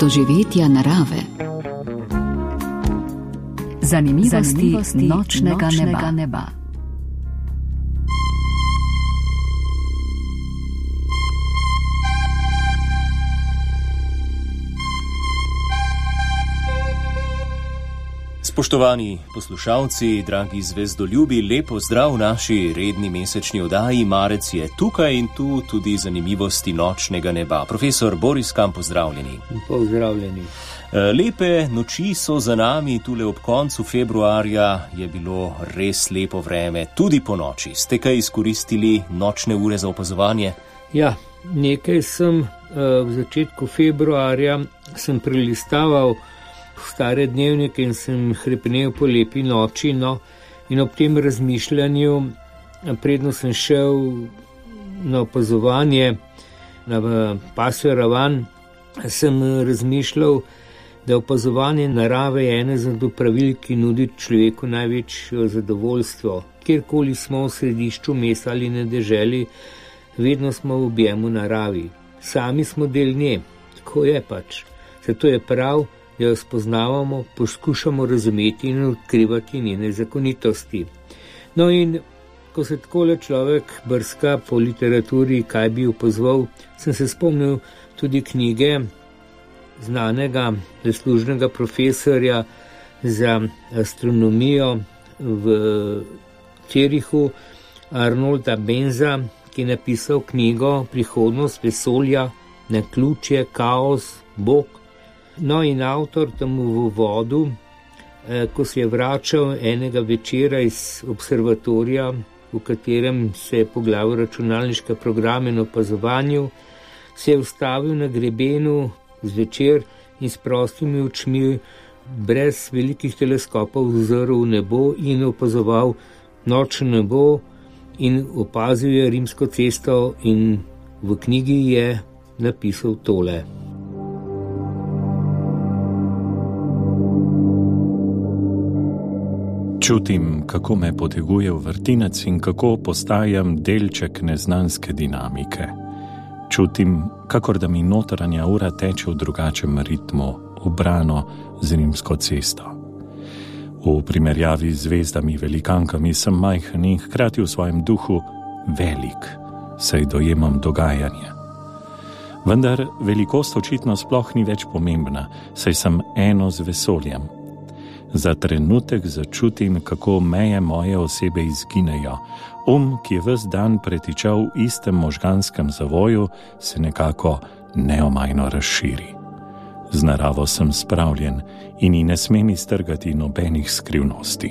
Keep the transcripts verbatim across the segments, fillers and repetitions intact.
doživetja narave. Zanimivosti, Zanimivosti nočnega, nočnega neba. neba. Spoštovani poslušalci, dragi zvezdoljubi, lep pozdrav v naši redni mesečni oddaji. Marec je tukaj in tu tudi zanimivosti nočnega neba. Profesor Boris Kam, pozdravljeni. Pozdravljeni. Lepe noči so za nami, tule ob koncu februarja je bilo res lepo vreme, tudi po noči. Ste kaj izkoristili nočne ure za opazovanje? Ja, nekaj sem v začetku februarja sem prelistaval stare dnevnike in sem hrepenel po lepi noči, no, in ob tem razmišljanju, predno sem šel na opazovanje na pasjo ravan, sem razmišljal, da opazovanje narave je ene od opravil, ki nudi človeku največjo zadovoljstvo. Kjerkoli smo v središču mesta ali na deželi, vedno smo v objemu naravi. Sami smo del nje, tako je pač. Zato je prav, da jo spoznavamo, poskušamo razumeti in odkrivati njene zakonitosti. No in ko se takole človek brska po literaturi, kaj bi opazoval, sem se spomnil tudi knjige znanega zaslužnega profesorja za astronomijo v Zürichu, Arnolda Benza, ki je napisal knjigo Prihodnost vesolja, naključje, kaos, Bog. No in avtor tam v uvodu, ko se je vračal enega večera iz observatorija, v katerem se je poglavil računalniške programe na opazovanju, se je ustavil na grebenu zvečer in s prostimi očmi, brez velikih teleskopov, zrl v nebo in opazoval nočno nebo in opazil je Rimsko cesto in v knjigi je napisal tole. Čutim, kako me poteguje v vrtinec in kako postajam delček neznanske dinamike. Čutim, kakor da mi notranja ura teče v drugačnem ritmu, ubrano z Rimsko cesto. V primerjavi z zvezdami velikankami sem majhen in hkrati v svojem duhu velik, saj dojemam dogajanje. Vendar velikost očitno sploh ni več pomembna, saj sem eno z vesoljem. Za trenutek začutim, kako meje moje osebe izginejo. Um, ki je ves dan pretičal v istem možganskem zavoju, se nekako neomajno razširi. Z naravo sem spravljen in ji ne smem iztrgati nobenih skrivnosti.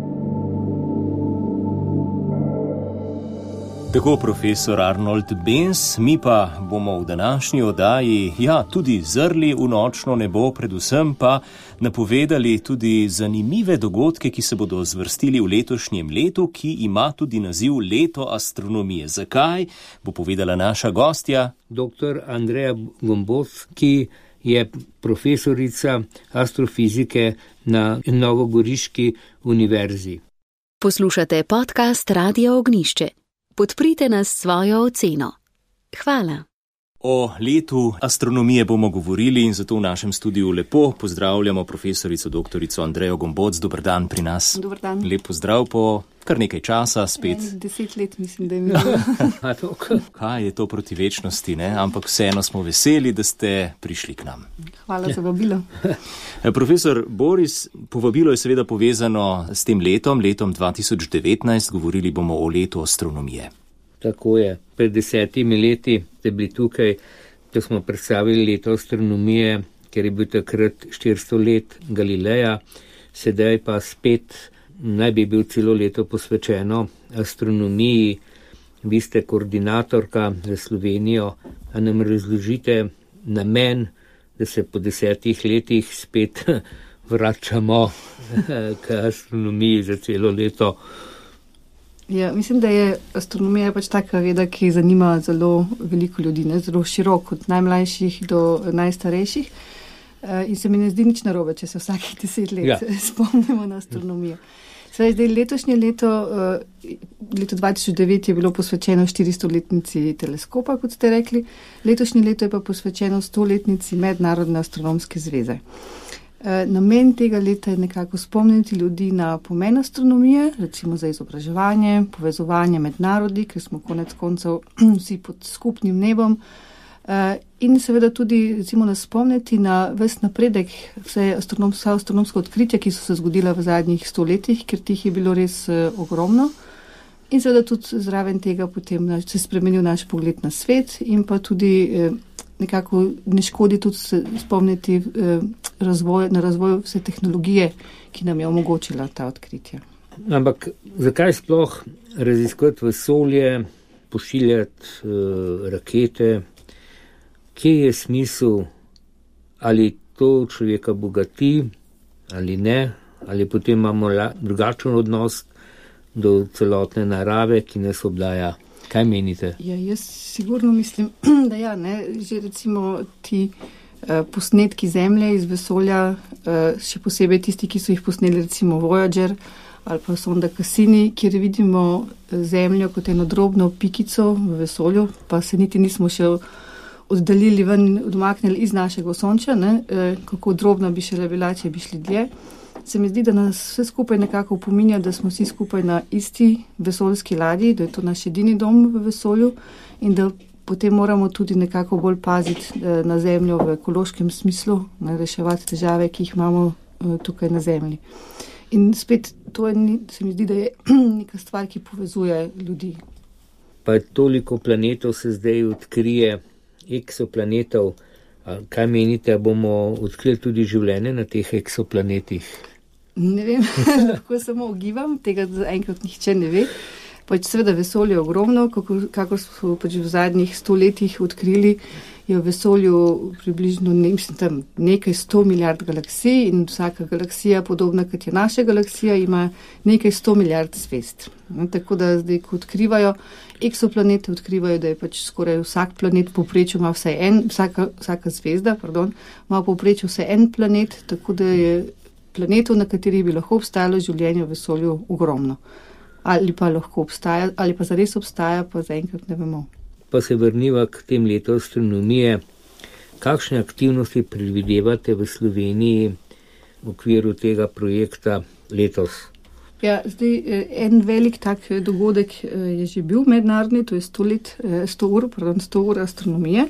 Tako profesor Arnold Benz, mi pa bomo v današnji oddaji, ja, tudi zrli v nočno nebo, predvsem pa napovedali tudi zanimive dogodke, ki se bodo zvrstili v letošnjem letu, ki ima tudi naziv Leto astronomije. Zakaj, bo povedala naša gostja, doktor Andreja Gomboc, ki je profesorica astrofizike na Novogoriški univerzi. Poslušate podcast Radio Ognjišče. Podprite nas svojo oceno. Hvala. O letu astronomije bomo govorili in zato v našem studiu lepo pozdravljamo profesorico doktorico Andrejo Gomboc. Dober dan pri nas. Dober dan. Lep pozdrav po kar nekaj časa spet. En, deset let mislim, da je imel. Kaj je to proti večnosti, ne? Ampak vseeno smo veseli, da ste prišli k nam. Hvala za vabilo. Profesor Boris, povabilo je seveda povezano s tem letom, letom dva tisoč devetnajst, govorili bomo o letu astronomije. Tako je. Pred desetimi leti ste bili tukaj, ko smo predstavili leto astronomije, ker je bil takrat štiristo let Galileja, sedaj pa spet naj bi bil celo leto posvečeno astronomiji. Vi ste koordinatorka za Slovenijo, a nam razložite namen, da se po desetih letih spet vračamo k astronomiji za celo leto. Ja, mislim, da je astronomija pač taka veda, ki zanima zelo veliko ljudi, ne? Zelo široko, od najmlajših do najstarejših. In se mi ne zdi nič narobe, če se vsakih deset let ja. spomnimo na astronomijo. Zdaj, zdaj letošnje leto, leto dva tisoč devet je bilo posvečeno štiristoletnici teleskopa, kot ste rekli. Letošnje leto je pa posvečeno stoletnici Mednarodne astronomske zveze. Namen tega leta je nekako spomniti ljudi na pomen astronomije, recimo za izobraževanje, povezovanje med narodi, ker smo konec koncev vsi pod skupnim nebom. In seveda tudi recimo nas spomniti na ves napredek, vse astronom, vsa astronomska odkritja, ki so se zgodila v zadnjih stoletjih, ker tih je bilo res uh, ogromno. In seveda tudi zraven tega potem naš, se spremenil naš pogled na svet in pa tudi eh, nekako ne škodi tudi se spomniti eh, razvoj, na razvoj vse tehnologije, ki nam je omogočila ta odkritja. Ampak zakaj sploh raziskovati vesolje, pošiljati uh, rakete? Kje je smisel, ali to človeka bogati, ali ne, ali potem imamo la, drugačen odnos do celotne narave, ki nas obdaja. Kaj menite? Ja, jaz sigurno mislim, da ja, ne, že recimo ti uh, posnetki Zemlje iz vesolja, uh, še posebej tisti, ki so jih posneli recimo Voyager ali pa sonda Cassini, kjer vidimo Zemljo kot eno drobno pikico v vesolju, pa se niti nismo še oddaljili ven, odmaknili iz našega osončja, ne, e, kako drobna bi šele bila, če bi šli dlje. Se mi zdi, da nas vse skupaj nekako opominja, da smo vsi skupaj na isti vesoljski ladji, da je to naš edini dom v vesolju in da potem moramo tudi nekako bolj paziti e, na Zemljo v ekološkem smislu, ne, reševati težave, ki jih imamo e, tukaj na Zemlji. In spet to je, se mi zdi, da je neka stvar, ki povezuje ljudi. Pa toliko planetov se zdaj odkrije, eksoplanetov. Kaj menite, bomo odkrili tudi življenje na teh eksoplanetih? Ne vem, lahko samo ugibam, tega enkrat nihče ne ve. Pač seveda vesolje je ogromno, kako, kako smo pač v zadnjih stoletjih odkrili, je v vesolju približno ne, mislim, tam nekaj sto milijard galaksij in vsaka galaksija, podobna kot je naša galaksija, ima nekaj sto milijard zvezd. No, tako da zdaj, ko odkrivajo eksoplanete, odkrivajo, da je pač skoraj vsak planet povprečju ima vsaj en, vsaka, vsaka zvezda, pardon, ima povprečju vsaj en planet, tako da je planetov, na katerih bi lahko obstajalo življenje v vesolju, ogromno. Ali pa lahko obstaja, ali pa zares obstaja, pa zaenkrat ne vemo. Pa se vrniva k tem letu astronomije. Kakšne aktivnosti predvidevate v Sloveniji v okviru tega projekta letos? Ja, zdaj en velik tak dogodek je že bil mednarodni, to je sto let, sto ur, pardon, sto ur astronomije,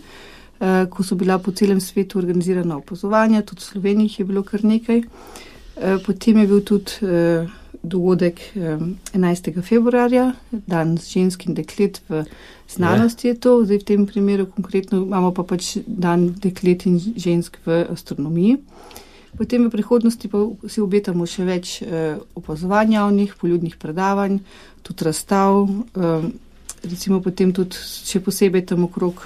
ko so bila po celem svetu organizirana opazovanja, tudi v Sloveniji je bilo kar nekaj. Potem je bil tudi dogodek enajstega februarja, dan žensk in deklet v znanosti je to, zdaj v tem primeru konkretno imamo pa pač dan deklet in žensk v astronomiji. Potem v prihodnosti pa si obetamo še več opazovanj javnih, poljudnih predavanj, tudi razstav, recimo potem tudi še posebej tam okrog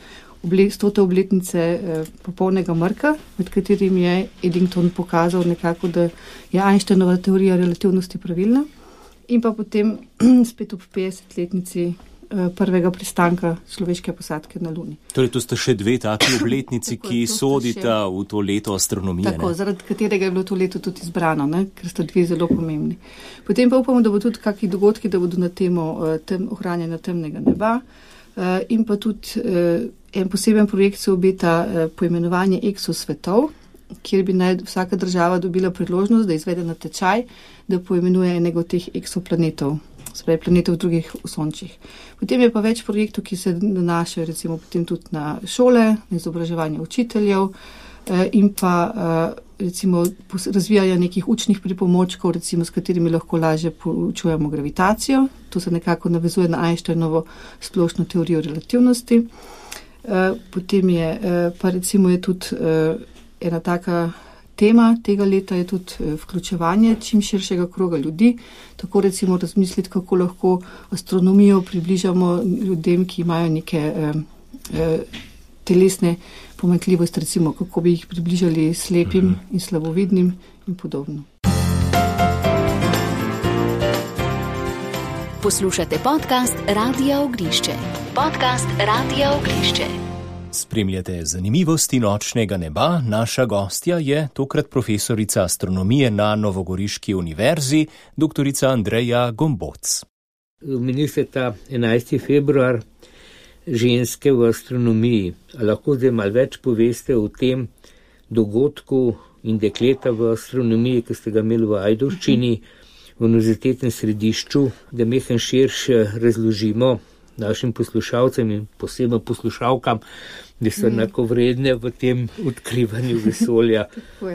stote obletnice popolnega mrka, med katerim je Eddington pokazal nekako, da je Einsteinova teorija relativnosti pravilna, in pa potem spet ob petdesetletnici prvega pristanka človeške posadke na Luni. Torej, to sta še dve taki obletnici, tako, ki sodita še v to leto astronomije. Tako, ne? Zaradi katerega je bilo to leto tudi izbrano, ne? Ker sta dve zelo pomembni. Potem pa upamo, da bo tudi kakšni dogodki, da bodo na temo tem, ohranjanja temnega neba in pa tudi en poseben projekt se obeta poimenovanje eksosvetov, kjer bi naj vsaka država dobila priložnost, da izvede natečaj, da poimenuje enega od teh eksoplanetov, spravi planetov v drugih osončjih. Potem je pa več projektov, ki se nanašajo recimo potem tudi na šole, na izobraževanje učiteljev in pa recimo razvijanje nekih učnih pripomočkov, recimo s katerimi lahko lažje poučujemo gravitacijo. To se nekako navezuje na Einsteinovo splošno teorijo relativnosti. Potem je pa recimo je tudi ena taka tema tega leta je tudi vključevanje čim širšega kroga ljudi, tako recimo razmisliti, kako lahko astronomijo približamo ljudem, ki imajo neke eh, eh, telesne pomanjkljivosti, recimo kako bi jih približali slepim in slabovidnim in podobno. Poslušate podcast Radia Ognišče. Podcast Radia Ognišče. Spremljate zanimivosti nočnega neba. Naša gostja je tokrat profesorica astronomije na Novogoriški univerzi, doktorica Andreja Gomboc. Omenili ste ta enajsti februar, ženske v astronomiji. A lahko zdaj malo več poveste o tem dogodku in dekleta v astronomiji, ki ste ga imeli v Ajdovščini, v univerzitetnem središču, da mehen širše razložimo našim poslušalcem in posebno poslušalkam, da so enako vredne v tem odkrivanju vesolja.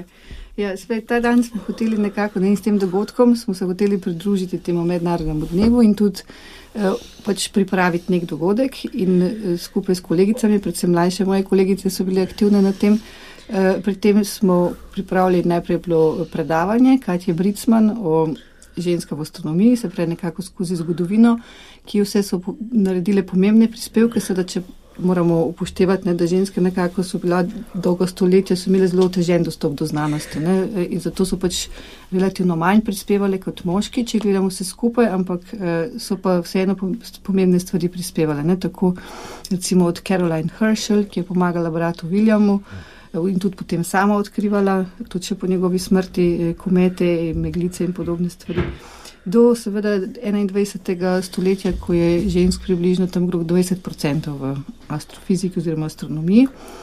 Ja, spet, ta dan smo hoteli nekako, ne, s tem dogodkom smo se hoteli pridružiti temu mednarodnemu dnevu in tudi eh, pač pripraviti nek dogodek in eh, skupaj s kolegicami, predvsem mlajše moje kolegice so bile aktivne na tem. Eh, pri tem smo pripravili najprej bilo predavanje Katje Bricman o ženska v astronomiji, se pravi nekako skozi zgodovino, ki vse so po, naredile pomembne prispevke, seveda če moramo upoštevati, ne, da ženske nekako so bila dolgo stoletja, so imele zelo otežen dostop do znanosti, ne, in zato so pač relativno manj prispevale kot moški, če gledamo vse skupaj, ampak so pa vseeno pomembne stvari prispevale, ne, tako recimo od Caroline Herschel, ki je pomagala bratu Williamu in tudi potem sama odkrivala, tudi še po njegovi smrti, komete, meglice in podobne stvari. Do seveda enaindvajsetega stoletja, ko je žensk približno tam okrog dvajset procentov v astrofiziki oziroma astronomiji.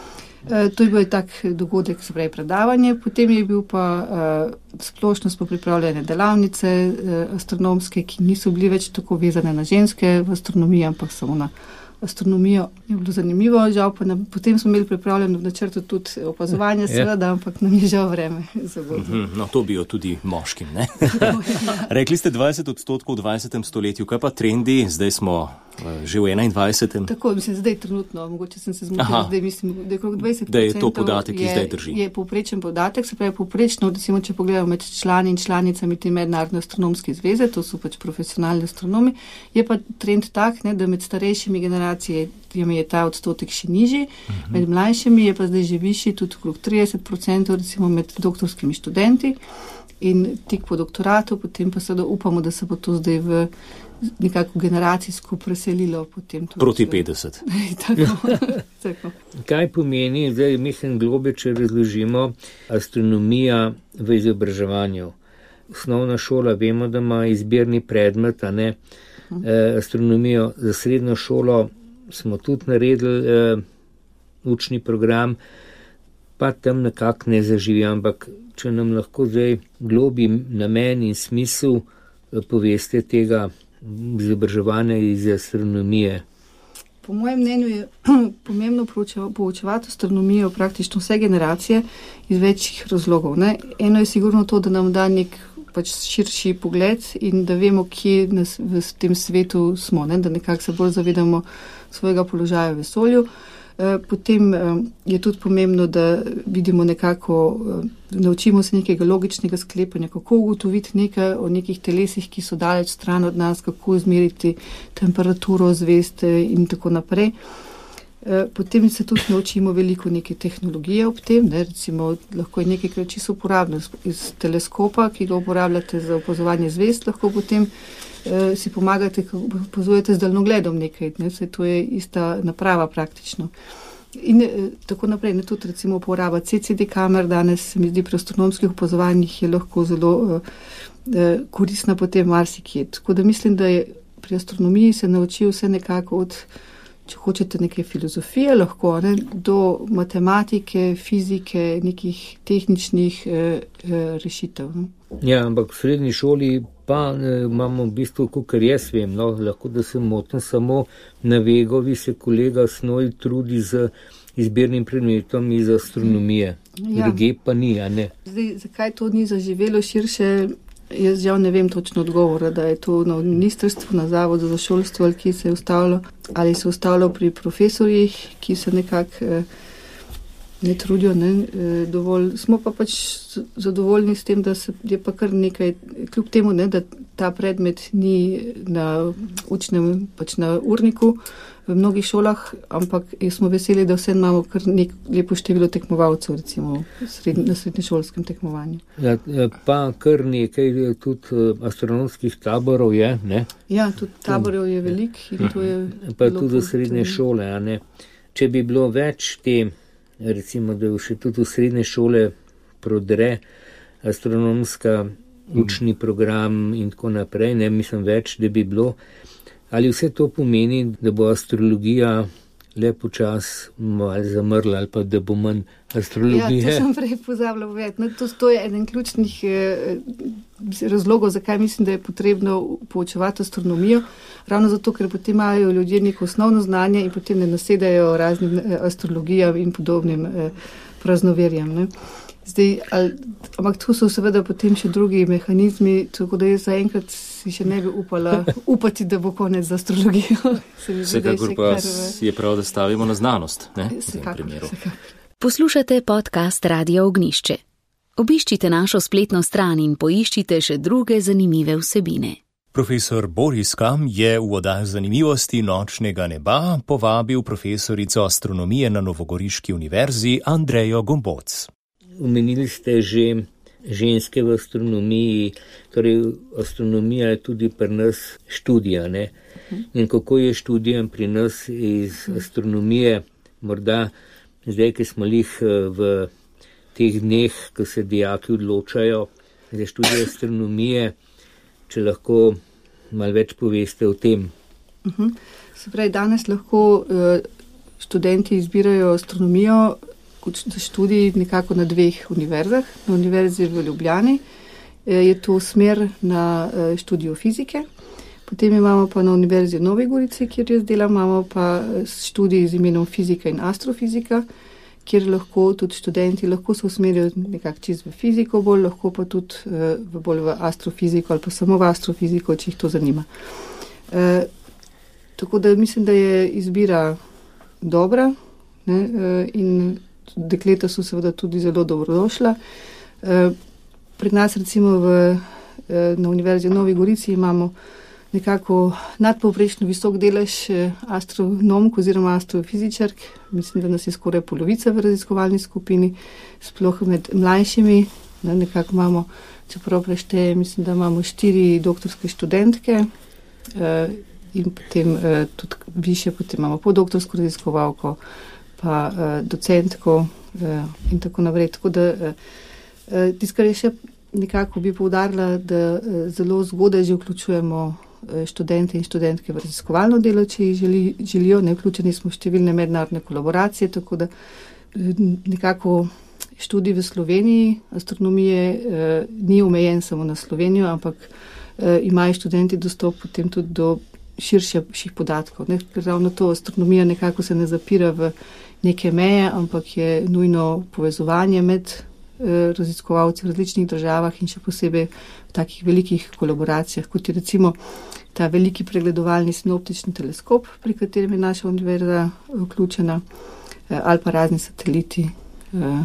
E, to je bil tak dogodek, se pravi predavanje, potem je bil pa e, splošno smo pripravljene delavnice e, astronomske, ki niso bili več tako vezane na ženske v astronomiji, ampak samo na astronomijo. Je bilo zanimivo, žal pa nam, potem smo imeli pripravljeno v načrtu tudi opazovanje, seveda, ampak nam je žal vreme zagodilo. No, to bi jo tudi moškim, ne? Rekli ste dvajset odstotkov v dvajsetem stoletju, kaj pa trendi, zdaj smo že v enaindvajsetem. Tako, mislim, zdaj trenutno, mogoče sem se zmotila, zdaj mislim, da je okrog dvajset procentov. Da je to podatek, ki zdaj drži. Je povprečen podatek, se pravi povprečno, recimo, če pogledamo med člani in članicami te mednarodne astronomske zveze, to so pač profesionalni astronomi, je pa trend tak, ne, da med starejšimi generacijami je ta odstotek še nižji, uh-huh. Med mlajšimi je pa zdaj že višji, tudi okrog trideset procentov, recimo med doktorskimi študenti in tik po doktoratu, potem pa seveda upamo, da se bo to zdaj v nekako generacijsko preselilo potem tudi. Proti petdeset. Tako, tako. Kaj pomeni, zdaj mislim globe, če razložimo, astronomija v izobraževanju? Osnovna šola, vemo, da ima izbirni predmet, a ne e, astronomijo. Za srednjo šolo smo tudi naredili e, učni program, pa tam nekako ne zaživi, ampak če nam lahko zdaj globi namen in smisel poveste tega izobraževanja iz astronomije. Po mojem mnenju je pomembno poučevati astronomijo praktično vse generacije iz večjih razlogov. Ne? Eno je sigurno to, da nam da nek pač širši pogled in da vemo, kje nas v tem svetu smo, ne? Da nekako se bolj zavedamo svojega položaja v vesolju. Potem je tudi pomembno, da vidimo nekako, naučimo se nekega logičnega sklepanja, kako ugotoviti nekaj o nekih telesih, ki so daleč stran od nas, kako izmeriti temperaturo zvezd in tako naprej. Potem se tudi naučimo veliko neke tehnologije ob tem, ne? Recimo lahko je nekaj, kar čisto uporabno iz teleskopa, ki ga uporabljate za opazovanje zvezd, lahko potem eh, si pomagate, ko opazujete z daljnogledom nekaj, ne? Saj to je ista naprava praktično. In eh, tako naprej, ne? Tudi recimo uporaba C C D kamer danes, se mi zdi, pri astronomskih opazovanjih je lahko zelo eh, koristna potem marsikje. Tako da mislim, da je pri astronomiji se naučil vse nekako od, če hočete, neke filozofije lahko, ne, do matematike, fizike, nekih tehničnih eh, eh, rešitev. Ne. Ja, ampak v srednji šoli pa eh, imamo v bistvu, kar jaz vem, no, lahko da se motim, samo na Vegovi se kolega Snoj trudi z izbirnim predmetom iz astronomije. Ja. Druge pa ni, a ne? Zdaj, zakaj to ni zaživelo širše? Jaz žal ne vem točno odgovora, da je to na ministrstvu, na zavodu za šolstvo, ali ki se je ustavilo, ali se je ustavilo pri profesorjih, ki se nekako eh, ne trudijo, ne, eh, dovolj. Smo pa pač zadovoljni s tem, da se je pa kar nekaj, kljub temu, ne, da ta predmet ni na učnem, pač na urniku v mnogih šolah, ampak smo veseli, da vse imamo kar nek lepo število tekmovalcev, recimo sred, na srednješolskem tekmovanju. Ja, pa kar nekaj tudi astronomskih taborov je, ne? Ja, tudi taborov je velik in to je... Pa tudi za srednje šole, a ne? če bi bilo več te, recimo, da še tudi v srednje šole prodre astronomska učni program in tako naprej, ne mislim več, da bi bilo. Ali vse to pomeni, da bo astrologija le počas malo zamrla ali pa da bo manj astrologije? Ja, to sem prej pozabila povedati. No, to, to je eden ključnih eh, razlogov, zakaj mislim, da je potrebno poučevati astronomijo. Ravno zato, ker potem imajo ljudje neko osnovno znanje in potem ne nasedajo raznim eh, astrologijam in podobnim eh, praznoverjem. Ne. Zdaj, ali, ampak tu so seveda potem še drugi mehanizmi, tako da jaz zaenkrat si še ne bi upala upati, da bo konec za astrologijo. Vsekakor pa je prav, da stavimo na znanost, ne? V tem primeru. Poslušate podcast Radio Ognišče. Obiščite našo spletno stran in poiščite še druge zanimive vsebine. Profesor Boris Kam je v oddaji Zanimivosti nočnega neba povabil profesorico astronomije na Novogoriški univerzi Andrejo Gomboc. Omenili ste že ženske v astronomiji, torej astronomija je tudi pri nas študija, ne? In kako je študija pri nas iz astronomije, morda zdaj, ki smo lih v teh dneh, ko se dijaki odločajo za študijo astronomije, če lahko malo več poveste o tem. Uh-huh. Se pravi, danes lahko uh, študenti izbirajo astronomijo za študij nekako na dveh univerzah. Na univerzi v Ljubljani je to smer na študijo fizike, potem imamo pa na univerzi v Novi Gorici, kjer jaz delam, imamo pa študij z imenom fizika in astrofizika, kjer lahko tudi študenti lahko se usmerijo nekako čist v fiziko bolj, lahko pa tudi v bolj v astrofiziko ali pa samo v astrofiziko, če jih to zanima. E, tako da mislim, da je izbira dobra, ne, in dekleta so seveda tudi zelo dobrodošla. Pri nas recimo v, na Univerzi v Novi Gorici imamo nekako nadpovprečno visok delež astronomk oziroma astrofizičark. Mislim, da nas je skoraj polovica v raziskovalni skupini, sploh med mlajšimi. Nekako imamo, čeprav prešteje, mislim, da imamo štiri doktorske študentke in potem tudi više, potem imamo podoktorsko raziskovalko, pa uh, docentko uh, in tako naprej. Tako da uh, tisto, kar je še nekako bi poudarila, da uh, zelo zgodaj že vključujemo uh, študente in študentke v raziskovalno delo, če jih želi, želijo. Ne, vključeni smo v številne mednarodne kolaboracije, tako da uh, nekako študij v Sloveniji astronomije uh, ni omejen samo na Slovenijo, ampak uh, imajo študenti dostop potem tudi do širših podatkov. Ne? Ravno to astronomija nekako se ne zapira v neke meje, ampak je nujno povezovanje med eh, raziskovalci v različnih državah in še posebej v takih velikih kolaboracijah, kot je recimo ta veliki pregledovalni sinoptični teleskop, pri katerem je naša univerza vključena, eh, ali pa razni sateliti eh,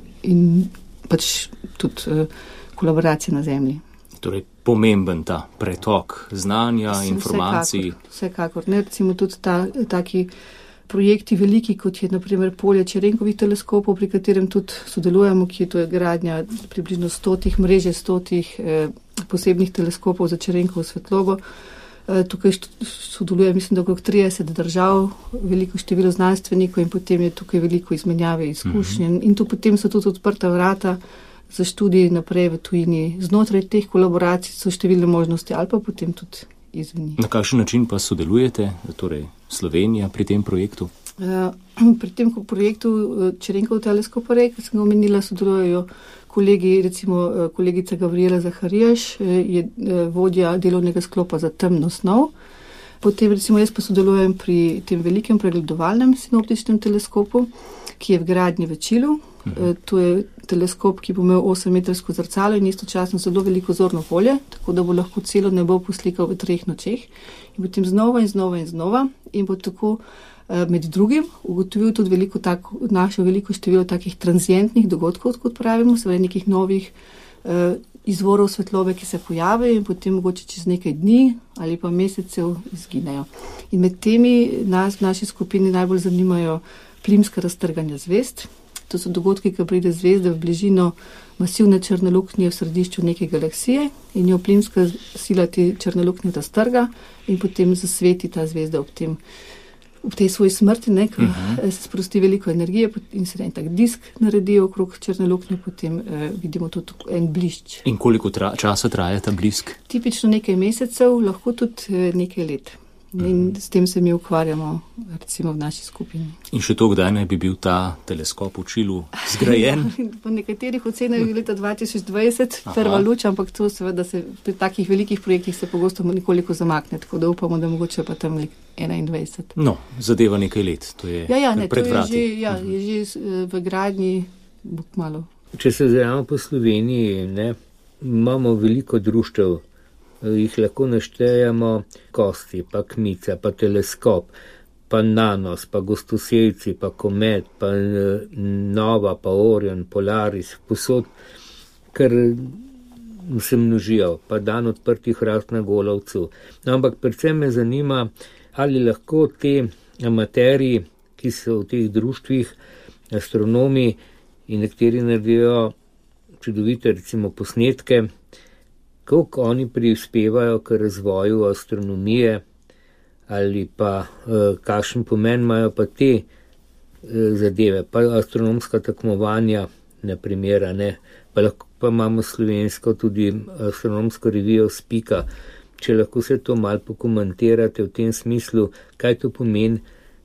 in pač tudi eh, kolaboracije na Zemlji. Torej, pomemben ta pretok znanja, vse, informacij. Vsekakor, vsekakor. Ne, recimo tudi ta, taki projekti veliki, kot je naprimer polje Čerenkovih teleskopov, pri katerem tudi sodelujemo, ki je to je gradnja približno stotih mreže, stotih eh, posebnih teleskopov za Čerenkovo svetlobo. Eh, tukaj sodeluje, mislim, da okrog trideset držav, veliko število znanstvenikov in potem je tukaj veliko izmenjave izkušnje. Mm-hmm. In tu potem so tudi odprta vrata za študij naprej v tujini. Znotraj teh kolaboracij so številne možnosti ali pa potem tudi izven. Na kakšen način pa sodelujete, torej Slovenija pri tem projektu? Uh, pri tem projektu Čerenkov teleskop, ki sem ga omenila, sodelujejo kolegi, recimo kolegica Gavriela Zaharijaš, je vodja delovnega sklopa za temno snov. Potem recimo jaz pa sodelujem pri tem velikem pregledovalnem sinoptičnem teleskopu, ki je v gradnji v Čilu. Uh-huh. To je teleskop, ki bo imel osemmetrsko zrcalo in istočasno zelo veliko zorno polje, tako da bo lahko celo nebo poslikal v treh nočeh in potem znova in znova in znova in bo tako uh, med drugim ugotovil tudi veliko tako, našel veliko število takih transientnih dogodkov, kot pravimo, seveda nekih novih uh, izvorov svetlobe, ki se pojavijo in potem mogoče čez nekaj dni ali pa mesecev izginejo. In med temi nas v naši skupini najbolj zanimajo plimska raztrganja zvezd. To so dogodki, ki pride zvezda v bližino masivne črne luknje v središču neke galaksije in jo plimska sila te črne luknje raztrga in potem zasveti ta zvezda ob tem ob tej svoji smrti, ne, ko uh-huh. se sprosti veliko energije in se en tak disk naredi okrog črne luknje, potem eh, vidimo tudi en blišč. In koliko tra- časa traja ta blisk? Tipično nekaj mesecev, lahko tudi eh, nekaj let. In s tem se mi ukvarjamo, recimo v naši skupini. In še to, kdaj naj bi bil ta teleskop v Čilu zgrajen? Po nekaterih ocenah je leta dva tisoč dvajset prva luč, ampak to seveda se pri takih velikih projektih se pogosto nekoliko zamakne, tako da upamo, da mogoče pa tam enaindvajset. No, zadeva nekaj let, to je ja, ja, ne, pred vrati. To je že, ja, je že v gradnji, bo kmalu. Če se zajamo po Sloveniji, ne, imamo veliko društev, jih lahko naštejemo Kosti, pa Kmica, pa Teleskop, pa Nanos, pa Gostosevci, pa Komet, pa Nova, pa Orion, Polaris, posod, kar se množijo, pa Dan odprtih vrat na Golovcu. No, ampak predvsem me zanima, ali lahko te amaterji, ki so v teh društvih, astronomi in nekateri naredijo čudovite recimo posnetke, koliko oni prispevajo k razvoju astronomije ali pa eh, kakšen pomen imajo pa te eh, zadeve, pa astronomska tekmovanja, na primer, ne, pa lahko pa imamo slovensko tudi astronomsko revijo Spika. Če lahko se to malo pokomentirate v tem smislu, kaj to pomeni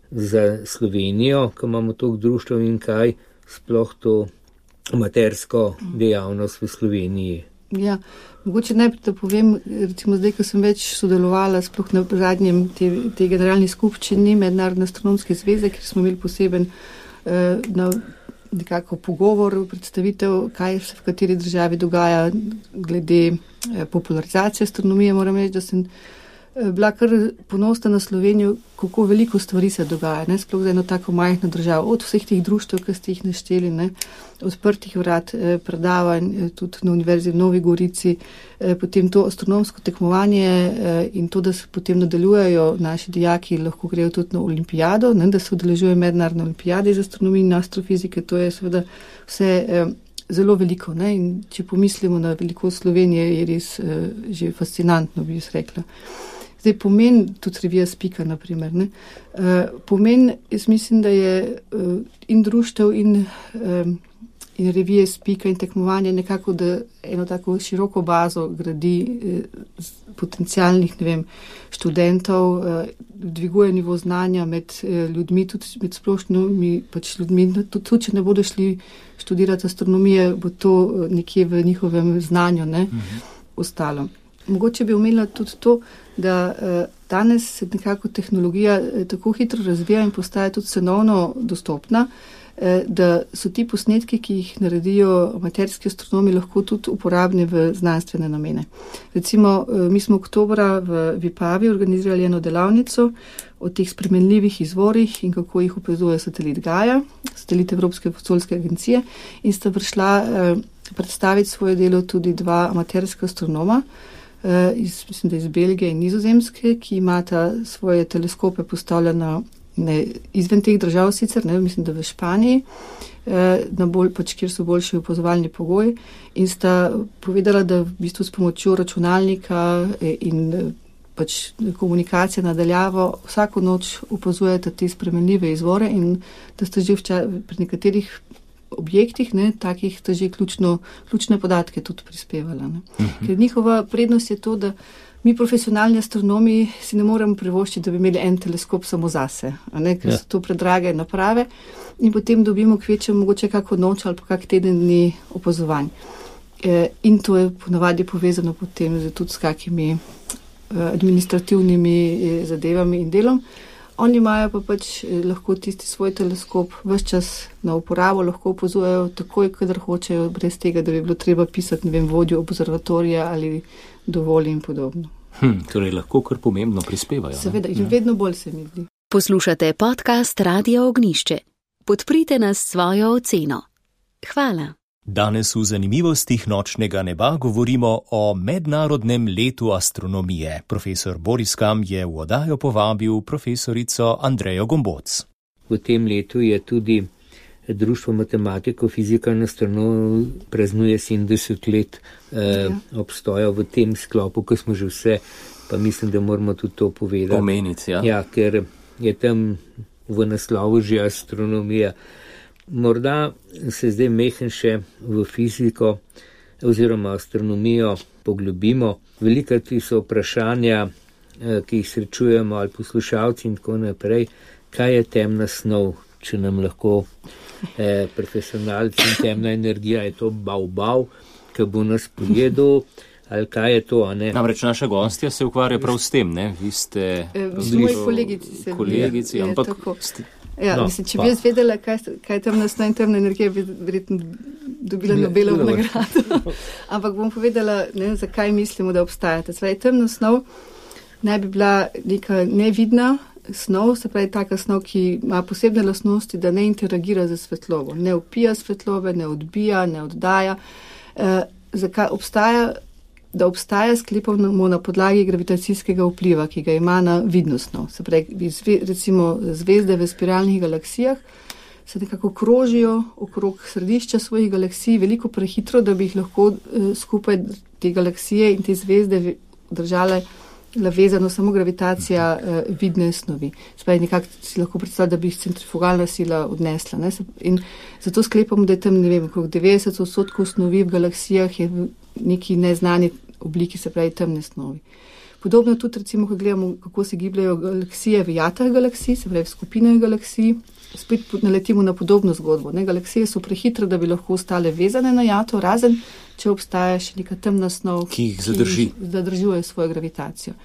za Slovenijo, ko imamo toliko društev in kaj sploh to amatersko dejavnost v Sloveniji. Ja, mogoče najprej da povem, recimo zdaj, ko sem več sodelovala sploh na zadnjem te, te generalni skupščini Mednarodne astronomske zveze, kjer smo imeli poseben eh, na nekako pogovor, predstavitev, kaj se v kateri državi dogaja glede eh, popularizacije astronomije. Moram reči, da sem eh, bila kar ponosna na Slovenijo, kako veliko stvari se dogaja, ne, sploh za eno tako majhno državo, od vseh teh društev, ki ste jih našteli, ne, odprtih vrat, eh, predavanj, eh, tudi na Univerzi v Novi Gorici, eh, potem to astronomsko tekmovanje eh, in to, da se potem nadaljujejo naši dijaki, lahko grejo tudi na olimpijado, ne, da se udeležujejo mednarodne olimpijade iz astronomije in astrofizike, to je seveda vse eh, zelo veliko, ne, in če pomislimo na velikost Slovenije, je res eh, že fascinantno, bi jaz rekla. Zdaj, pomen, tudi revija Spika, naprimer, ne, uh, pomen, jaz mislim, da je uh, in društev in, um, in revije Spika in tekmovanje nekako, da eno tako široko bazo gradi uh, potencialnih, ne vem, študentov, uh, dviguje nivo znanja med uh, ljudmi, tudi med splošnimi pač ljudmi, tudi, tudi če ne bodo šli študirati astronomije, bo to uh, nekje v njihovem znanju, ne, mhm. ostalo. Mogoče bi omenila tudi to, da eh, danes se nekako tehnologija eh, tako hitro razvija in postaja tudi cenovno dostopna, eh, da so ti posnetki, ki jih naredijo amaterski astronomi, lahko tudi uporabni v znanstvene namene. Recimo, eh, mi smo oktobra v Vipavi organizirali eno delavnico o teh spremenljivih izvorih in kako jih opazuje satelit Gaia, satelit Evropske vesoljske agencije, in sta prišla eh, predstaviti svoje delo tudi dva amaterska astronoma, Iz, mislim, da iz Belgije in Nizozemske, ki imata svoje teleskope postavljene ne, izven teh držav sicer, ne, mislim, da v Španiji, na bolj, pač, kjer so boljši opazovalni pogoji, in sta povedala, da v bistvu s pomočjo računalnika in pač komunikacije nadaljavo vsako noč opazujete te spremenljive izvore in da sta že vča, pri nekaterih objektih, ne, takih sta že ključno, ključne podatke tudi prispevala. Ne. Uh-huh. Ker njihova prednost je to, da mi profesionalni astronomi si ne moremo privoščiti, da bi imeli en teleskop samo zase, a ne, ker ja. So to predrage naprave in potem dobimo kvečem mogoče kako noč ali pa kak teden dni opazovanj. E, in to je ponavadi povezano potem z tudi s kakimi e, administrativnimi e, zadevami in delom. Oni imajo pa pač eh, lahko tisti svoj teleskop ves čas na uporabo, lahko opazujejo takoj, kadar hočejo, brez tega, da bi bilo treba pisati, ne vem, vodjo observatorija ali dovolj in podobno. Hm, torej lahko kar pomembno prispevajo. Seveda, in ja. Vedno bolj se mi zdi. Poslušate podcast Radio Ognišče. Podprite nas s svojo oceno. Hvala. Danes v zanimivostih nočnega neba govorimo o mednarodnem letu astronomije. Profesor Boris Kam je v oddajo povabil profesorico Andrejo Gomboc. V tem letu je tudi Društvo matematiko, fizika in astronomov praznuje sedemdeset let eh, obstoja v tem sklopu, ko smo že vse, pa mislim, da moramo tudi to povedati. Omeniti, ja. Ja, ker je tam v naslovu že astronomija. Morda se zdaj mehen še v fiziko oziroma astronomijo poglobimo. Velikrat so vprašanja, ki jih srečujemo ali poslušalci in tako naprej, kaj je temna snov, če nam lahko eh, profesionalci in temna energija, je to bav-bav, ki bo nas pojedel, ali kaj je to, a ne? Namreč naša gostja se ukvarja prav s tem, ne? Vi ste... E, moji kolegici se... Kolegici, je, ampak... Je ja, no, mislim, če bi jaz vedela, kaj, kaj je temna snov in temna energija, bi verjetno dobila Nobelovo nagrado. Ampak bom povedala, ne, zakaj mislimo, da obstajate. Svoje temna snov naj bi bila neka nevidna snov, se pravi taka snov, ki ima posebne lastnosti, da ne interagira z svetlobo, ne vpija svetlobe, ne odbija, ne oddaja. E, zakaj obstaja? Da obstaja sklepamo na podlagi gravitacijskega vpliva, ki ga ima na vidno snov. Se pravi, recimo zvezde v spiralnih galaksijah se nekako krožijo okrog središča svojih galaksij veliko prehitro, da bi jih lahko eh, skupaj te galaksije in te zvezde držale vezano samo gravitacija eh, vidne snovi. Se pravi, nekako si lahko predstavlja, da bi jih centrifugalna sila odnesla. Ne? In zato sklepamo, da je tam, ne vem, okrog devetdeset odstotkov snovi v galaksijah je v neki neznani obliki, se pravi temne snovi. Podobno tudi, recimo, ko gledamo, kako se gibljajo galaksije v jatah galaksij, se pravi v skupinah galaksij, spet naletimo na podobno zgodbo. Ne? Galaksije so prehitre, da bi lahko ostale vezane na jato, razen če obstaja še neka temna snov, ki jih zadrži. Ki zadržuje svojo gravitacijo.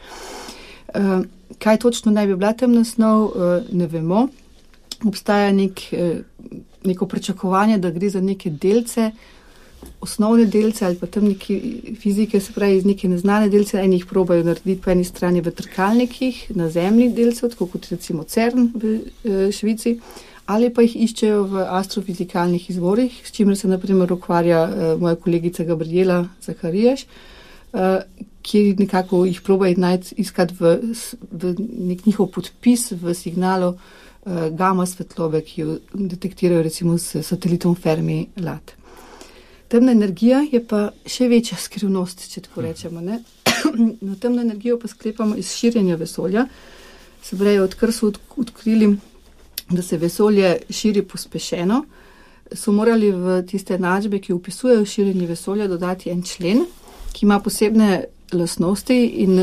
Uh, kaj točno naj bi bila temna snov, uh, ne vemo. Obstaja nek, uh, neko pričakovanje, da gre za neke delce, osnovne delce ali pa tam neke fizike, se pravi iz neke neznane delce, eni jih probajo narediti po eni strani v trkalnikih, na zemlji delcev, tako kot recimo CERN v e, Švici, ali pa jih iščejo v astrofizikalnih izvorih, s čimer se naprimer ukvarja e, moja kolegica Gabriela Zaharijaš, e, ki nekako jih probajo najti, iskati v, v nek njihov podpis v signalu e, gama svetlobe, ki jo detektirajo recimo s satelitom Fermi-Lat. Temna energija je pa še večja skrivnost, če tako rečemo. Ne? Na temno energijo pa sklepamo iz širjenja vesolja. Se pravi, odkar so odkrili, da se vesolje širi pospešeno, so morali v tiste enačbe, ki opisujejo širjenje vesolja, dodati en člen, ki ima posebne lastnosti in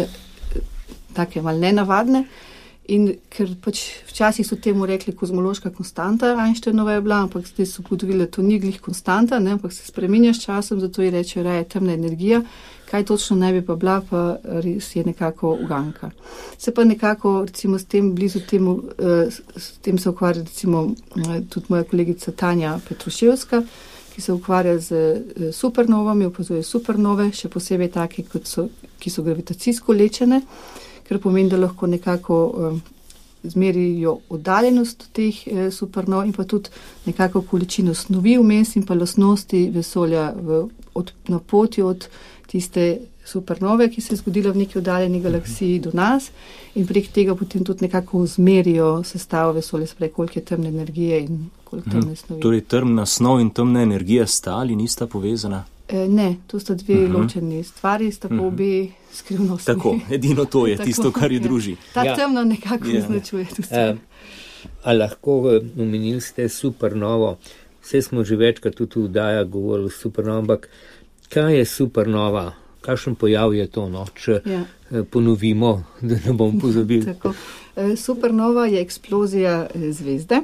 take malo nenavadne. In ker pač včasih so temu rekli kozmološka konstanta, Einsteinova je bila, ampak zdaj so ugotovili, da to ni glih konstanta, ne, ampak se spreminja s časom, zato ji rečejo raje temna energija. Kaj točno naj bi pa bila, pa res je nekako uganka. Se pa nekako, recimo, s tem blizu temu, s tem se ukvarja recimo tudi moja kolegica Tanja Petruševska, ki se ukvarja z supernovami, opazuje supernove, še posebej take, kot so, ki so gravitacijsko lečene, ker pomeni, da lahko nekako um, zmerijo oddaljenost teh eh, supernov in pa tudi nekako količino snovi vmes in pa lastnosti vesolja v, od, na poti od tiste supernove, ki se je zgodila v neki oddaljeni galaksiji do nas in prek tega potem tudi nekako zmerijo sestavo vesolja, spravi koliko je temne energije in koliko temne snovi. Torej temna snov in temna energija sta ali nista povezana? E, ne, to sta dve uh-huh. ločeni stvari, sta pa obi skrivnosti. Tako, edino to je tisto, kar jo druži. Ta ja. temno nekako ja. označuje tudi. A, a lahko omenili ste supernovo, vse smo že večkrat tudi v vdajah govorili o supernovo, ampak kaj je supernova? Kakšen pojav je to, no? Če ja. ponovimo, da ne bom pozabil. Tako. Supernova je eksplozija zvezde.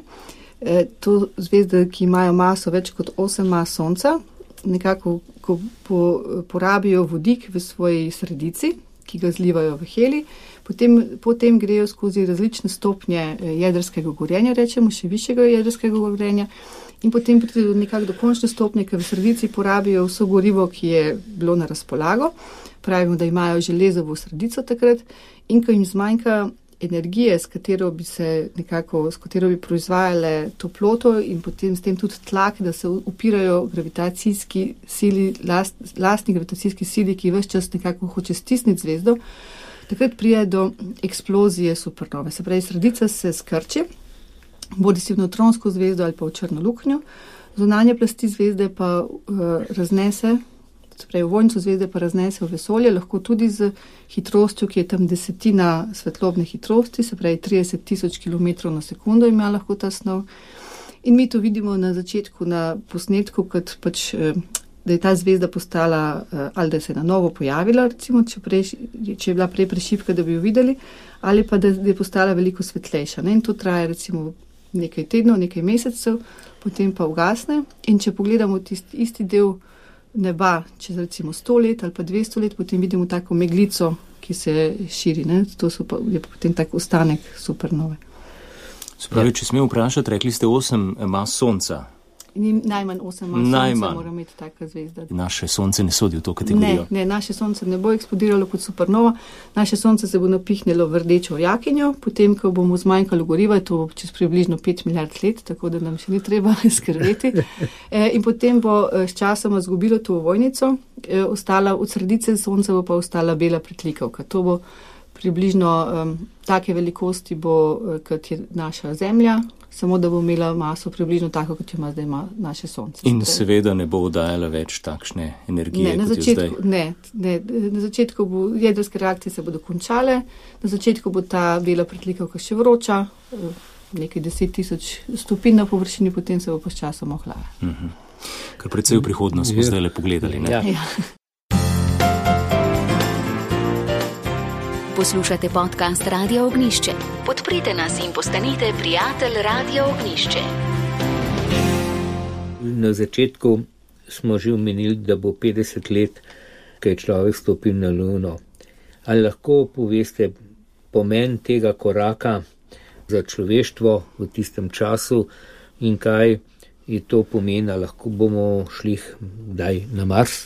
To zvezde, ki imajo maso več kot osem mas Sonca, nekako, ko po, porabijo vodik v svoji sredici, ki ga zlivajo v heli, potem, potem grejo skozi različne stopnje jedrskega gorenja, rečemo še višjega jedrskega gorenja, in potem pride nekako do končne stopnje, ker v sredici porabijo vso gorivo, ki je bilo na razpolago. Pravimo, da imajo železovo sredico takrat in ko jim zmanjka energije, s katero bi se nekako, s katero bi proizvajale toploto in potem s tem tudi tlak, da se upirajo gravitacijski sili, last, lastni gravitacijski sili, ki ves čas nekako hoče stisniti zvezdo, takrat prije do eksplozije supernove. Se pravi, sredica se skrči, bodi si v nevtronsko zvezdo ali pa v črno luknjo, zunanje plasti zvezde pa uh, raznese se pravi, ovojnico zvezde pa raznese v vesolje, lahko tudi z hitrostjo, ki je tam desetina svetlobne hitrosti, se pravi trideset tisoč kilometrov na sekundo ima lahko ta snov. In mi to vidimo na začetku na posnetku, kot pač, da je ta zvezda postala, ali da se je na novo pojavila, recimo, če, prej, če je bila prej prešipka, da bi jo videli, ali pa da je postala veliko svetlejša. Ne? In to traja recimo nekaj tednov, nekaj mesecev, potem pa ugasne. In če pogledamo tisti isti del neba, čez recimo sto let ali pa dvesto let, potem vidimo tako meglico, ki se širi. Ne? To so pa, je potem tak ostanek supernove. Spravi, če smem vprašati, rekli ste osem mas sonca. Ni najmanj osem mas sonca mora imeti taka zvezda. Naše sonce ne sodi v to kategorijo. Ne, ne, naše sonce ne bo eksplodiralo kot supernova, naše sonce se bo napihnilo v rdečo jakinjo, potem, ko bomo zmanjkalo goriva, to bo čez približno pet milijard let, tako da nam še ni treba skrbeti. E, in potem bo s časoma zgubilo to ovojnico, e, ostala od sredice sonca bo pa ostala bela pritlikavka. To bo približno um, take velikosti bo, kot je naša Zemlja, samo da bo imela maso približno tako, kot jo ima zdaj ima naše sonce. In seveda ne bo oddajala več takšne energije, ne, na kot začetku, jo zdaj. Ne, ne, na začetku bo jedrske reakcije se bodo končale, na začetku bo ta bela pritlikavka še vroča, nekaj deset tisoč stopinj na površini, potem se bo pa s časom ohlaja. Mhm. Kar predvsej v prihodnost smo zdaj le pogledali. Ne? Ja. Ja. Poslušate podcast Radia Ognišče. Podprite nas in postanite prijatelj Radia Ognišče. Na začetku smo že omenili, da bo petdeset let, ko je človek stopil na Luno. Ali lahko poveste pomen tega koraka za človeštvo v tistem času in kaj je to pomeni, lahko bomo šli kdaj na Mars?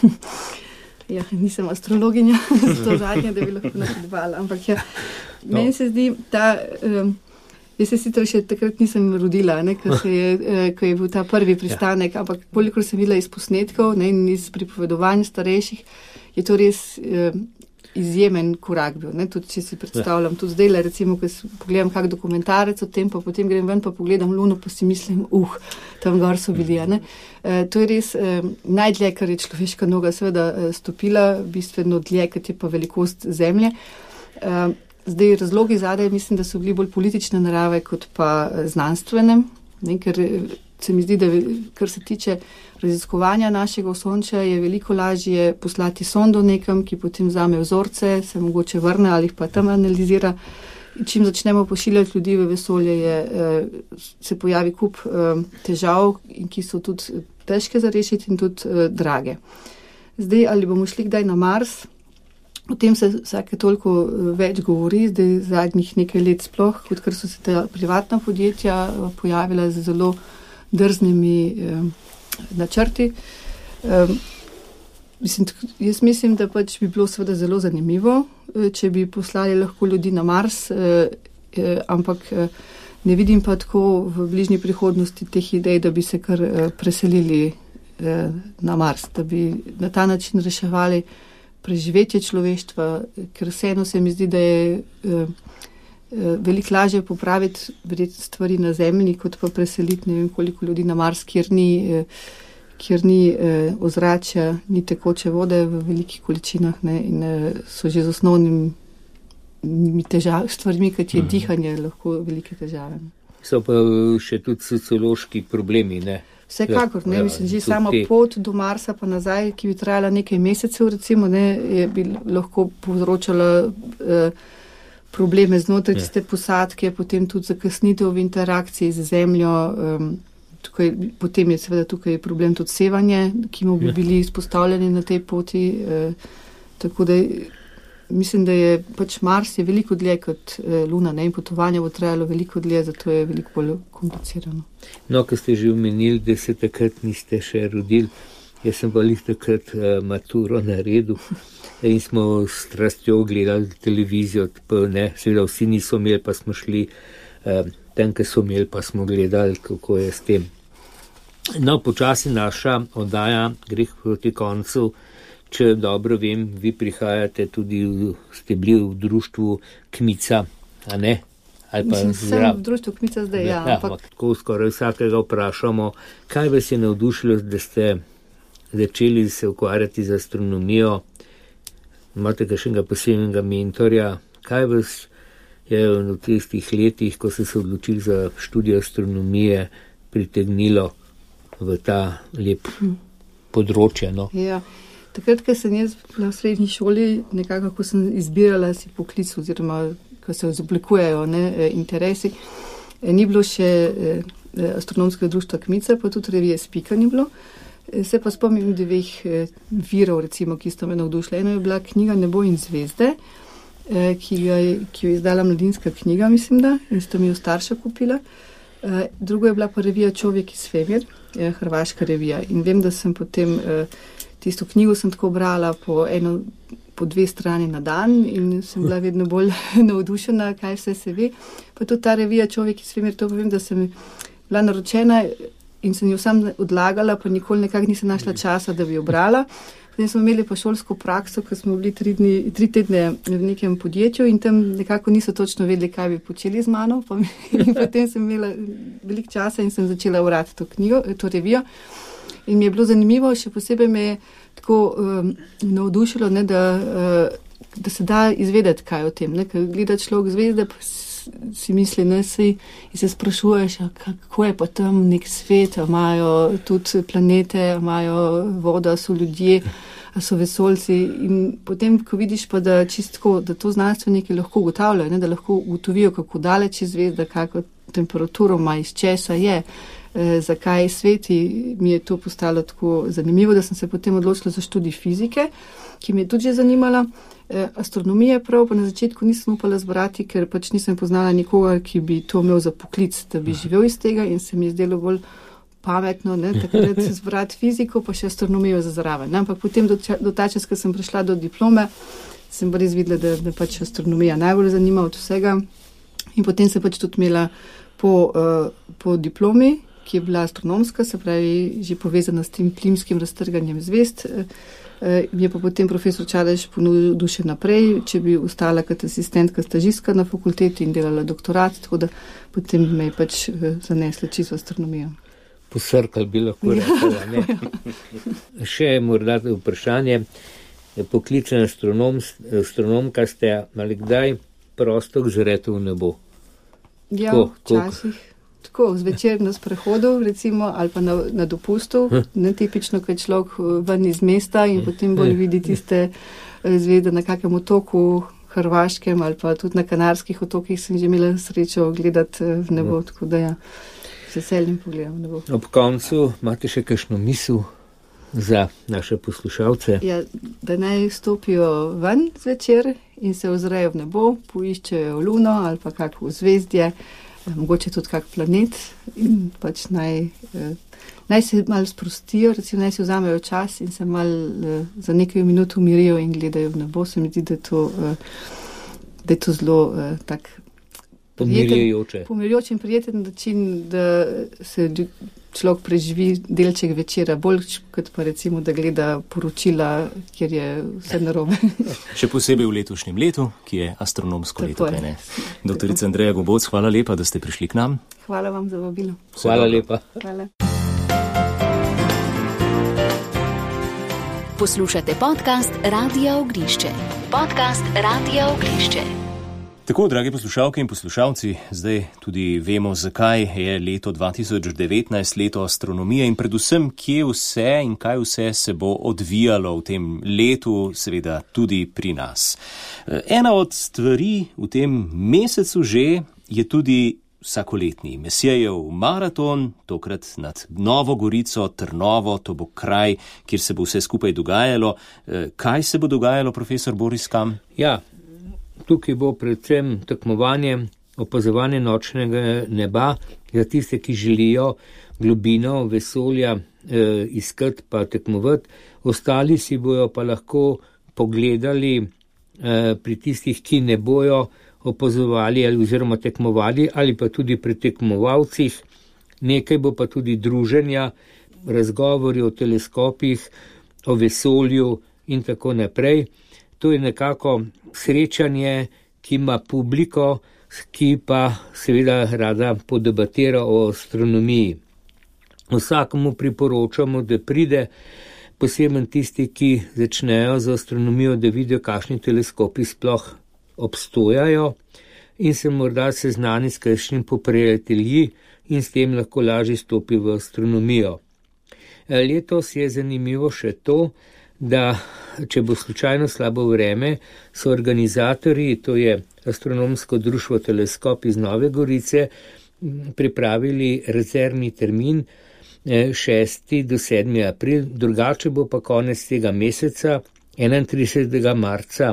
Ja, nisem astrologinja, to zadnje, da bi lahko napredovala, ampak ja, no. Meni se zdi, ta, um, jaz se sicer še takrat nisem rodila, ne, ko, se je, uh, ko je bil ta prvi pristanek, ja. Ampak kolikor sem videla iz posnetkov, ne, in iz pripovedovanj starejših, je to res uh, izjemen korak bil, ne, tudi če si predstavljam, ja. Tudi zdaj, recimo, ko pogledam kak dokumentarec o tem, pa potem grem ven, pa pogledam Luno, pa si mislim, uh, tam gor so bili, ne. Uh, to je res uh, najdlje, kar je človeška noga seveda uh, stopila, bistveno dlje, kot je pa velikost Zemlje. Uh, zdaj, razlogi zadaj mislim, da so bili bolj politične narave, kot pa uh, znanstvene, ne, ker se mi zdi, da kar se tiče raziskovanja našega osončja, je veliko lažje poslati sondo nekam, ki potem vzame vzorce, se mogoče vrne ali jih pa tam analizira. Čim začnemo pošiljati ljudi v vesolje, je, se pojavi kup težav, ki so tudi težke za rešiti in tudi drage. Zdaj, ali bomo šli kdaj na Mars, o tem se vsake toliko več govori, zdaj zadnjih nekaj let sploh, kot ker so se ta privatna podjetja pojavila z zelo drznimi eh, načrti. Eh, mislim, jaz mislim, da pač bi bilo seveda zelo zanimivo, eh, če bi poslali lahko ljudi na Mars, eh, eh, ampak eh, ne vidim pa tako v bližnji prihodnosti teh idej, da bi se kar eh, preselili eh, na Mars, da bi na ta način reševali preživetje človeštva, ker vseeno se mi zdi, da je eh, veliko lažje popraviti stvari na Zemlji, kot pa preseliti ne vem koliko ljudi na Mars, kjer ni, kjer ni eh, ozračja, ni tekoče vode v velikih količinah, ne, in eh, so že z osnovnimi težav, stvarmi, kot je dihanje, lahko velike težave. So pa še tudi sociološki problemi, ne? Vsekakor, ne, mislim, že sama pot do Marsa pa nazaj, ki bi trajala nekaj mesecev, recimo, ne, je bi lahko povzročala eh, probleme znotraj tiste posadke, potem tudi zakasnitev v interakciji z Zemljo, um, tukaj, potem je seveda tukaj problem tudi sevanje, ki mu bi bili izpostavljeni na tej poti, uh, tako da mislim, da je pač Mars je veliko dlje kot uh, Luna, ne, in potovanje bo trajalo veliko dlje, zato je veliko bolj komplicirano. No, ko ste že omenili, da se takrat niste še rodili, jaz sem pa lih takrat uh, maturo naredil. In smo s strastjo gledali televizijo, pa ne, seveda vsi niso imeli, pa smo šli eh, tam, ki so imeli, pa smo gledali, kako je s tem. No, počasi naša oddaja gre proti koncu. Če dobro vem, vi prihajate tudi, v, ste bili v društvu Kmica, a ne? Ali pa Mislim, sem v društvu Kmica zdaj, ja. ja ampak... Tako skoraj vsakega vprašamo, kaj vas je navdušilo, da ste začeli se ukvarjati z astronomijo, imate kakšnega posebnega mentorja, kaj vas je v tistih letih, ko ste se odločili za študij astronomije, pritegnilo v ta lep področje? No? Ja, takrat, ko sem jaz bila v srednji šoli, nekako, ko sem izbirala si poklic oziroma, ko se izoblikujejo ne, interesi, ni bilo še astronomskega društva Kmica, pa tudi revije Spika ni bilo. Se pa spomnim dveh virov, recimo, ki sta me navdušila. Eno je bila knjiga Nebo in zvezde, ki, ga, ki jo je izdala Mladinska knjiga, mislim da, in sta mi jo starša kupila. Drugo je bila pa revija Čovjek iz Svemir, hrvaška revija. In vem, da sem potem tisto knjigo sem tako brala po eno, po dve strani na dan in sem bila vedno bolj navdušena, kaj vse se ve. Pa tudi ta revija Čovjek iz Svemir, to povem, da sem bila naročena in sem jo sam odlagala, pa nikoli nekako nisem našla časa, da bi jo brala. Potem smo imeli pa šolsko prakso, ko smo bili tri, dni, tri tedne v nekem podjetju in tam nekako niso točno vedeli, kaj bi počeli z mano. Pa mi, in potem sem imela veliko časa in sem začela urati to knjigo, to revijo. In mi je bilo zanimivo, še posebej me je tako um, navdušilo, ne, da, uh, da se da izvedeti, kaj o tem. Ne, ker gleda človek zvezde, pa si misli, ne, si, in se sprašuješ, kako je pa tam nek svet, imajo tudi planete, imajo voda, so ljudje, so vesoljci. In potem, ko vidiš pa, da čistko, da to znanstveniki lahko ugotavljajo, ne, da lahko ugotovijo, kako daleč je zvezda, kako temperaturo ima, iz česa je, eh, zakaj sveti, mi je to postalo tako zanimivo, da sem se potem odločila za študij fizike, ki mi je tudi že zanimala. Astronomije prav, pa na začetku nisem upala zbrati, ker pač nisem poznala nikoga, ki bi to imel za poklic, da bi živel iz tega in se mi je zdelo bolj pametno, ne, takrat zbrati fiziko, pa še astronomijo za zraven. Ne, ampak potem do, do ta čas, ko sem prišla do diplome, sem pa res videla, da, da pač astronomija najbolj zanima od vsega. In potem sem pač tudi imela po, uh, po diplomi, ki je bila astronomska, se pravi že povezana s tem plimskim raztrganjem zvezd, mi je pa potem profesor Čadež ponudil še naprej, če bi ostala kot asistentka stažistka na fakulteti in delala doktorat, tako da potem me je pač zanesla čisto astronomijo. Posrkal bi lahko rekla, ne? Še morda vprašanje, poklicna astronom, astronomka ste, ali kdaj prosto zrete v nebo? Ja, včasih. Tako, zvečer na sprehodu, recimo, ali pa na, na dopustu, netipično, ko je človek ven iz mesta in potem bolj vidi tiste zvezde na kakem otoku, Hrvaškem ali pa tudi na Kanarskih otokih sem že imela srečo gledati v nebo, tako da ja, z veseljem pogledam v nebo. Ob koncu imate še kakšno misel za naše poslušalce? Ja, da naj stopijo ven zvečer in se ozrejo v nebo, poiščejo luno ali pa kako zvezdje, mogoče tudi kak planet in pač naj, eh, naj se malo sprostijo, recimo naj si vzamejo čas in se malo eh, za nekaj minut umirijo in gledajo v nebo. Se mi zdi, da je to, eh, da je to zelo eh, tak pomirjujoče. Pomirjujoč in prijeten način, da se človek preživi delček večera, bolj kot pa recimo, da gleda poročila, kjer je vse narobe. Še posebej v letošnjem letu, ki je astronomsko leto. Je. Doktorica Andreja Goboc, hvala lepa, da ste prišli k nam. Hvala vam za vabilo. Hvala lepa. Hvala. Poslušate podcast Radia Ognišče. Podcast Radia Ognišče. Tako, dragi poslušalke in poslušalci, zdaj tudi vemo, zakaj je leto dva tisoč devetnajst leto astronomije in predvsem, kje vse in kaj vse se bo odvijalo v tem letu, seveda tudi pri nas. Ena od stvari v tem mesecu že je tudi vsakoletni Mesijejev maraton, tokrat nad Novo Gorico, Trnovo, to bo kraj, kjer se bo vse skupaj dogajalo. Kaj se bo dogajalo, profesor Boris Kam? Ja, tukaj bo predvsem tekmovanje, opazovanje nočnega neba za tiste, ki želijo globino vesolja eh, iskati pa tekmovati. Ostali si bojo pa lahko pogledali eh, pri tistih, ki ne bojo opazovali ali oziroma tekmovali ali pa tudi pri tekmovalcih. Nekaj bo pa tudi druženja, razgovori o teleskopih, o vesolju in tako naprej. To je nekako srečanje, ki ima publiko, ki pa seveda rada podebatira o astronomiji. Vsakemu priporočamo, da pride, posebno tisti, ki začnejo z astronomijo, da vidijo, kakšni teleskopi sploh obstojajo in se morda seznani s kakšnim poprijatelji in s tem lahko lažje stopi v astronomijo. Letos je zanimivo še to, da če bo slučajno slabo vreme, so organizatorji, to je Astronomsko društvo Teleskop iz Nove Gorice, pripravili rezervni termin šesti do sedmi april, drugače bo pa konec tega meseca, enaintridesetega marca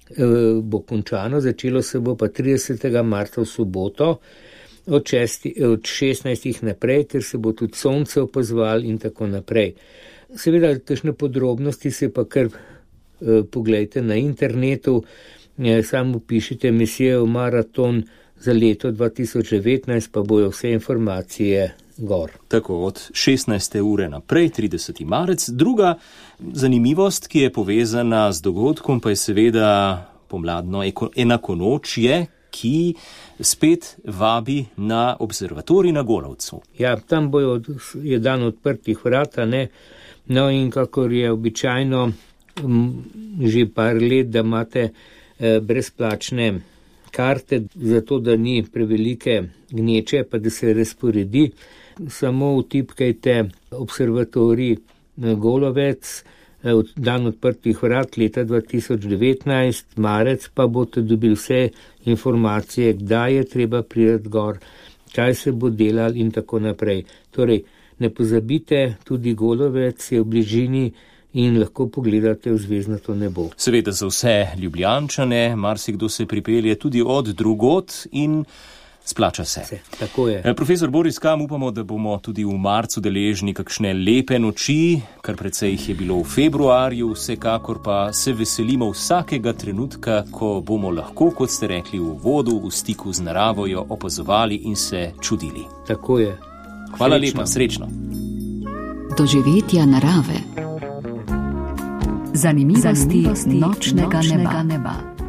bo končano, začelo se bo pa tridesetega marca v soboto, od, šesti, od šestnajstih naprej, ker se bo tudi sonce opazovalo in tako naprej. Seveda, kakšne podrobnosti se pa kar eh, pogledajte na internetu, eh, samo pišite Messijev maraton za leto dva tisoč devetnajst, pa bojo vse informacije gor. Tako, od šestnajste ure naprej, trideseti marec. Druga zanimivost, ki je povezana z dogodkom, pa je seveda pomladno enakonočje, ki spet vabi na observatorij na Golovcu. Ja, tam bojo, je dan odprtih vrata, ne? No in kakor je običajno m, že par let, da imate eh, brezplačne karte, zato da ni prevelike gneče, pa da se razporedi. Samo vtipkajte observatorij Golovec, dan odprtih vrat leta dva tisoč devetnajst, marec, pa boste dobili vse informacije, kdaj je treba priti gor, kaj se bo delal in tako naprej. Torej, ne pozabite, tudi Golovec je v bližini in lahko pogledate v zvezdnato nebo. Seveda za vse Ljubljančane, marsikdo se pripelje tudi od drugod in splača se. se. Tako je. Profesor Boris Kam, upamo, da bomo tudi v marcu deležni kakšne lepe noči, kar precej jih je bilo v februarju, vsekakor pa se veselimo vsakega trenutka, ko bomo lahko, kot ste rekli v uvodu, v stiku z naravo jo opazovali in se čudili. Tako je. Hvala Srečno. lepa, srečno. Doživetja narave. Zanimivosti, Zanimivosti nočnega, nočnega neba. neba.